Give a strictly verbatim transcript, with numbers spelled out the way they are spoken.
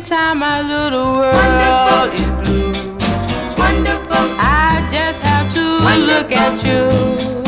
Anytime my little world wonderful. Is blue, wonderful. I just have to wonderful. Look at you.